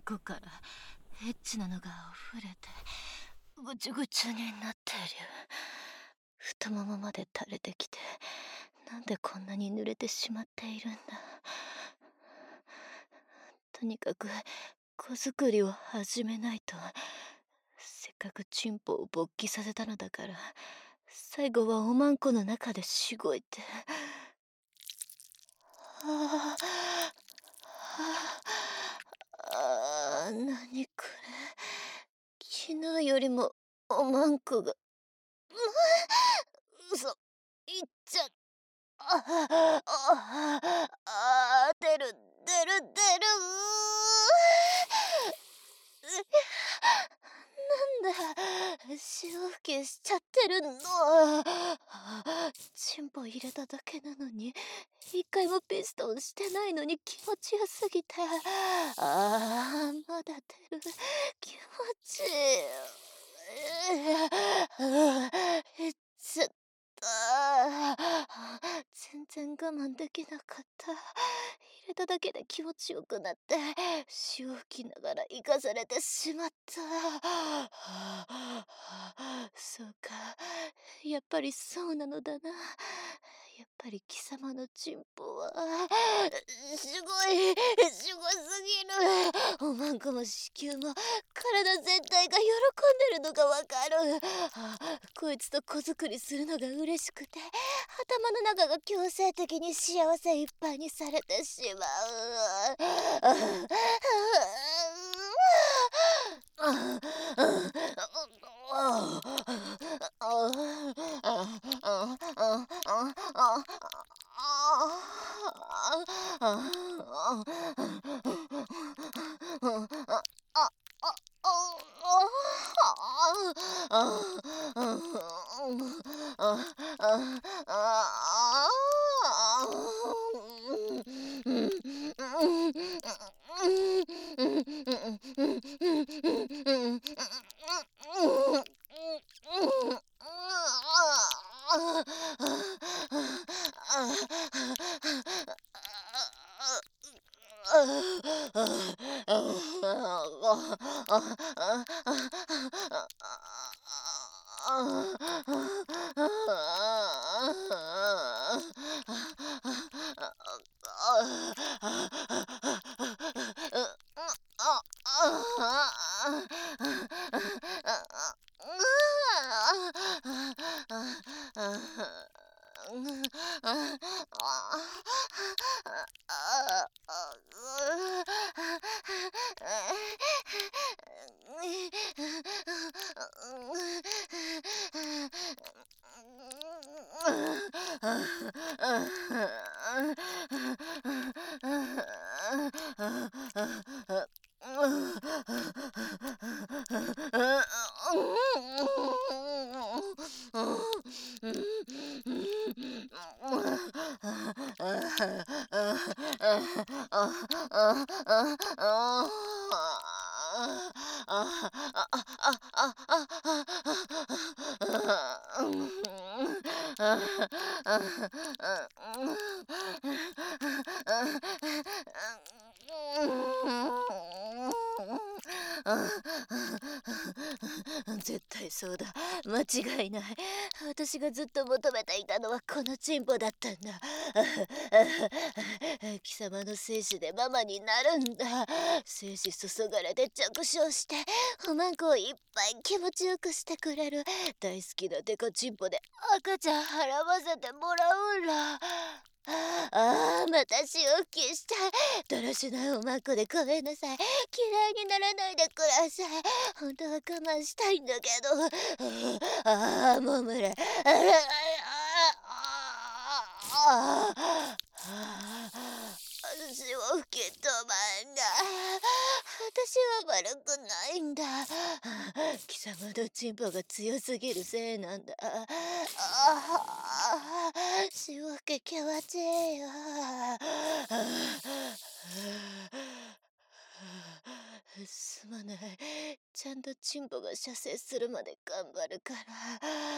こからエッチなのが溢れてぐちゅぐちゅになっている。太ももまで垂れてきて、なんでこんなに濡れてしまっているんだ。とにかく子作りを始めないと。せっかくチンポを勃起させたのだから、最後はおまんこの中でしごいて。あなにこれ。昨日よりもおまんこが嘘言っちゃ出るなんだ潮吹きしちゃってるの。チンポ入れただけなのに一回もピストンしてないのに気持ちよすぎて、まだ出る。気持ちいい。いっちゃった。全然我慢できなかった。入れただけで気持ちよくなって潮吹きながら生かされてしまった。そうか、やっぱりそうなのだな。やっぱり貴様のチンポはすごすぎる。おまんこも子宮も体全体が喜んでるのがわかる。こいつと子作りするのが嬉しくて、頭の中が強制的に幸せいっぱいにされてしまう。絶対そうだ。間違いない。私がずっと求めていたのはこのチンポだったんだ。貴様の精子でママになるんだ。精子注がれて着床しておまんこをいっぱい気持ちよくしてくれる大好きなデカチンポで赤ちゃん払わせてもらうんだ。また潮吹きしたい。だらしないおまんこでごめんなさい。嫌いにならないでください。本当は我慢したいんだけど。もう無理。潮吹き止まんない。私は悪くないんだ。貴様のチンポが強すぎるせいなんだ。潮吹き気持ちいいよ。すまない。ちゃんとチンポが射精するまで頑張るから。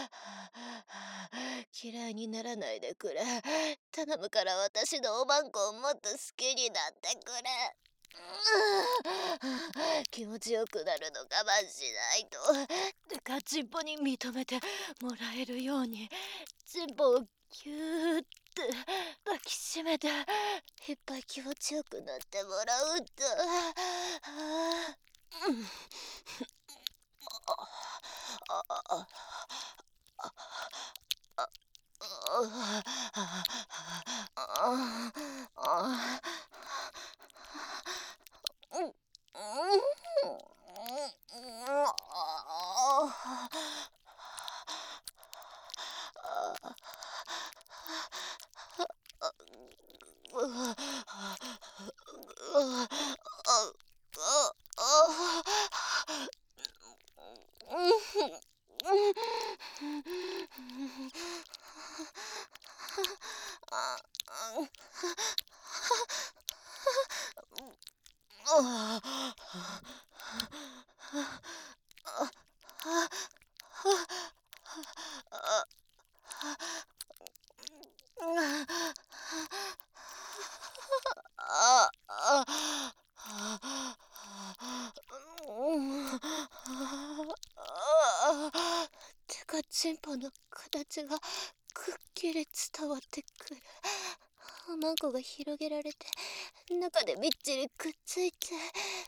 嫌いにならないでくれ。頼むから私のおまんこをもっと好きになってくれ。 気持ちよくなるの我慢しないと。てかチンポに認めてもらえるようにチンポをぎゅーって抱きしめていっぱい気持ちよくなってもらうんだ。うん。ああてかチンポの形がくっきり伝わってくる。マンコが広げられて中でみっちりくっついて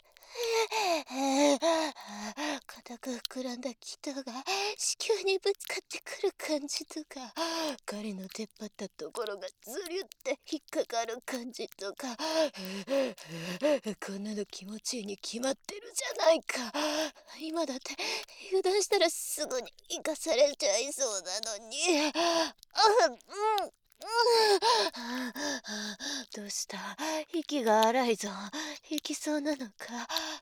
硬く膨らんだ気筒が子宮にぶつかってくる感じとか、狩りの出っ張ったところがズリュって引っかかる感じとか、こんなの気持ちいいに決まってるじゃないか。今だって油断したらすぐに生かされちゃいそうなのに。どうした？息が荒いぞ。行きそうなのか？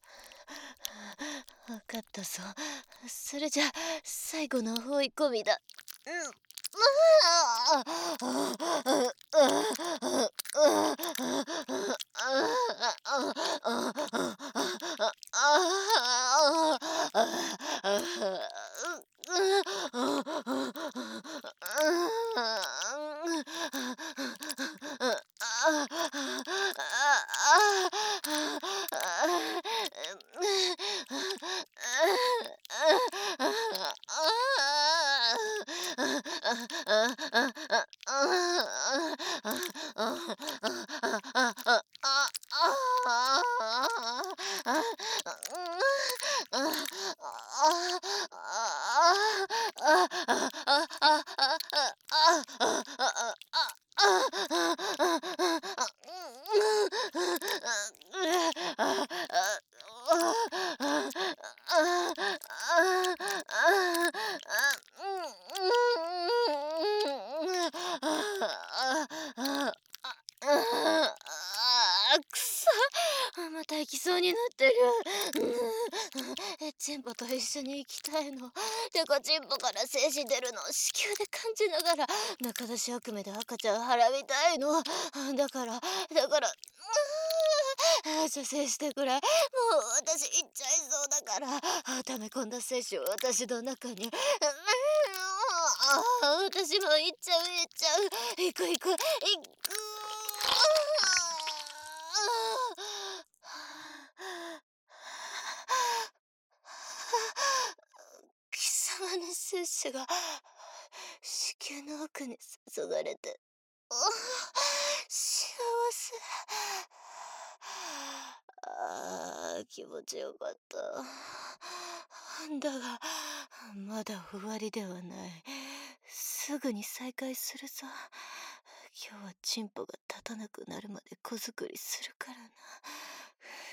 わかったぞ。それじゃ最後の追い込みだ。くそ、また行きそうになってる。チンポと一緒に行きたいの。てかチンポから精子出るのを子宮で感じながら中出し悪夢で赤ちゃんはらみたいの。だから射精してくれ。もう私行っちゃいそうだから溜め込んだ精子を私の中に。私も行っちゃう行く行く行く。貴様の精子が子宮の奥に注がれて、幸せ。気持ちよかった。だがまだ終わりではない。すぐに再開するぞ。今日はチンポが立たなくなるまで子作りするからな。